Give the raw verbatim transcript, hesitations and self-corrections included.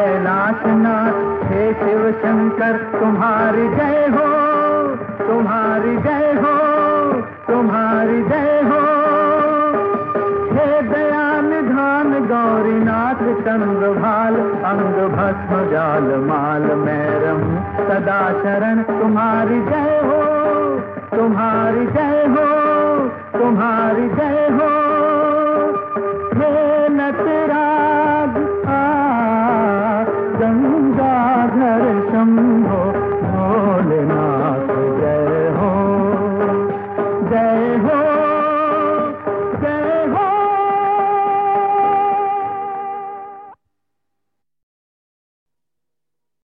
कैलाशनाथ हे शिव शंकर तुम्हारी जय हो, तुम्हारी जय हो, तुम्हारी जय हो। हे दया निधान गौरीनाथ चंद्रभाल अंग भस्म जाल माल मैं रहूं सदा शरण तुम्हारी जय हो, तुम्हारी जय हो, तुम्हारी जय हो।